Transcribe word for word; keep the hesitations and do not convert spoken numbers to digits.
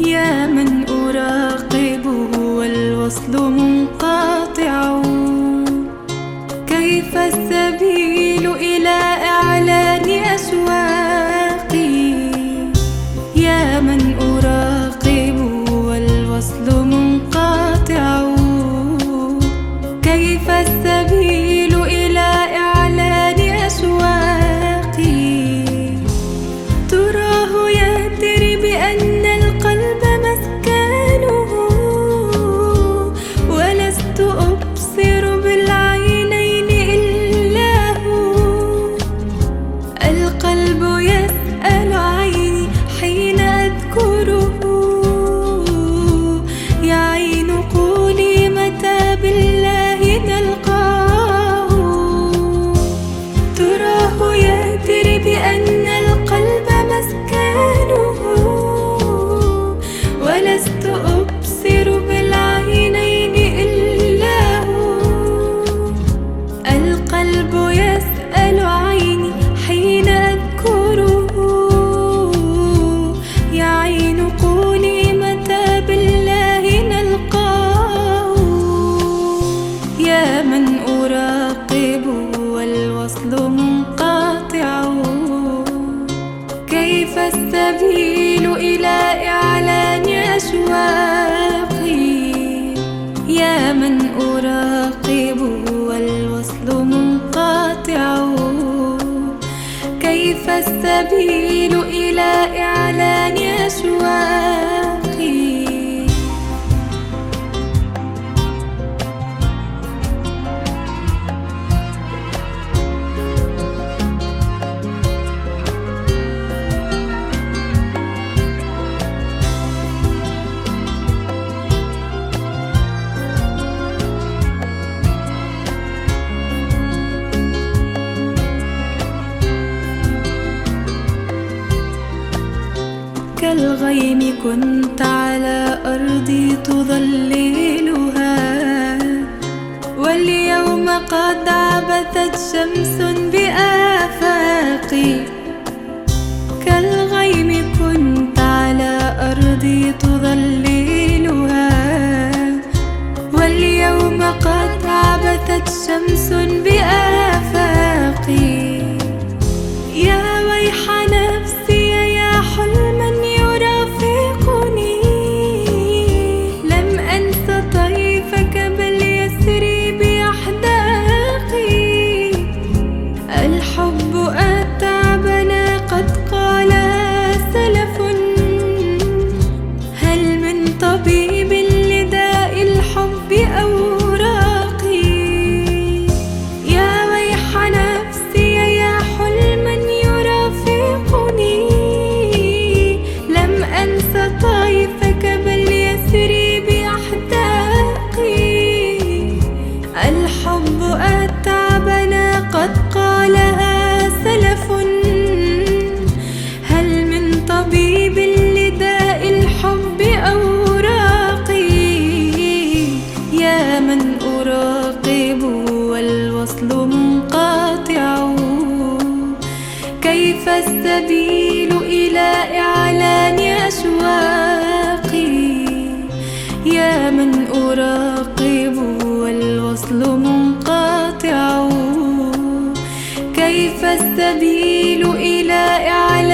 يا من أراقبه والوصل منقطع، كيف السبيل إلى إعلان أشواقي؟ يا من أراقبه والوصل منقطع، كيف السبيل إلى إعلان أشواقي؟ تراه يدري بأن القلب مسكنه، ولست أبصر بالعينين إلا هو. القلب يسأل عيني حين أذكره، يا عين قولي متى بالله نلقاه. تراه يدري بأن القلب مسكنه، ولست أبصر بالعينين إلا هو. القلب يسأل عيني حين أذكره، يا عين قولي متى بالله نلقاه. يا من أراقبه والوصل منقطع، كيف السبيل إلى إعلان أشواقي؟ يا من أراقبه والوصل منقطع، كيف السبيل إلى إعلان أشواقي؟ كالغيم كنت على أرضي تظللها، واليوم قد عبثت شمس بآفاقي. كالغيم كنت على أرضي تظللها، واليوم قد عبثت شمس بآفاقي. يا ويح نفسي يا حلما يرافقني، لم أنس طيفك بل يسري بأحداقي. الحب أتعبنا قد قالها سلف، هل من طبيب لداء الحب أوراقي؟ يا ويح نفسي يا حلما يرافقني، لم أنس طيفك بل يسري بأحداقي. الحب أتعبنا قد قالها سلف، هل من طبيب لداء الحب أوراقي؟ يا من أراقبه والوصل منقطع، كيف السبيل إلى إعلان أشواقي؟ يا من أراقبه والوصل منقطع، كيف السبيل إلى إعلان